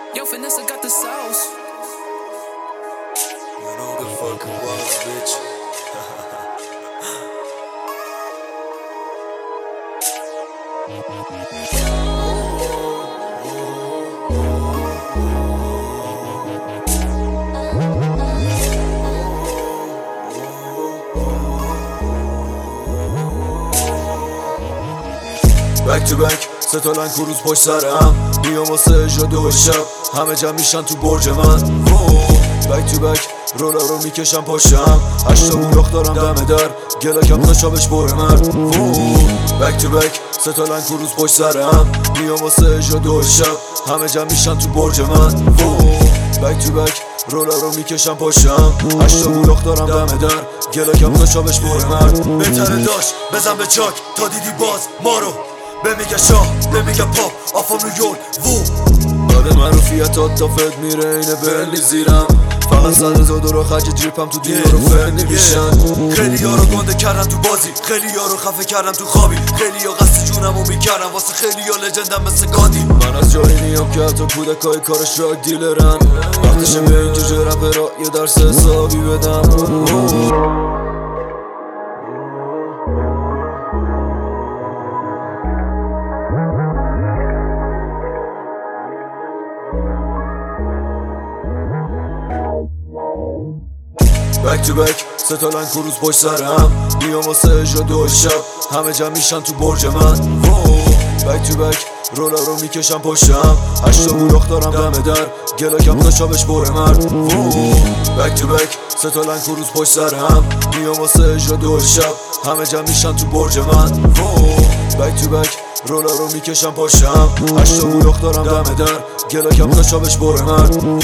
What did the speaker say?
Yo, Vanessa got the sauce. You know the fuck it was, bitch. Back to back ستا لنگ روز پشت سرم بیام واسه اجرا دو شب همه جمع میشن تو برج من. بک تو بک رولا رو میکشم پاشم هشتا بولاخ دارم دم در گلکم تا چابش بره مرد. بک تو بک ستا لنگ روز پشت سرم بیام واسه اجرا دو شب همه جمع میشن تو برج من. بک تو بک رولا رو میکشم پاشم هشتا بولاخ دارم دم در گلکم تا چابش بره مرد. بهتره داشت بزن به چاک تا دیدی باز ما رو بمیگه شاه بمیگه پاپ آفا نیویورک بعد معروفیت تا فد میره اینه بلی زیرم فقط 100,000 دلار خرج دریپم تو دیار رو فرنی میشن. خیلی ها رو گنده کردم تو بازی خیلی ها رو خفه کردم تو خوابی خیلی ها قصد جونمو میکردم واسه خیلی ها لجندم مثل گاندی. من از جایی میام که حتی کودکای کارش راک دیلرن وقتشه به این جوجه رپ را یه درس حسابی بدم. بک تو بک ستا لنگ روز پشت سرم بیام واسه اجرا دو شب همه جمع میشن تو برج من. بک تو بک رولا رو میکشم پاشم هشتا بولاخ دارم دم در گلکم تا چابش بره مرد. بک تو بک ستا لنگ روز پشت سرم بیام واسه اجرا دو شب همه جمع میشن تو برج من. بک تو بک رولا رو میکشم پاشم هشتا بولاخ دارم دم در گلکم تا چابش بره مرد.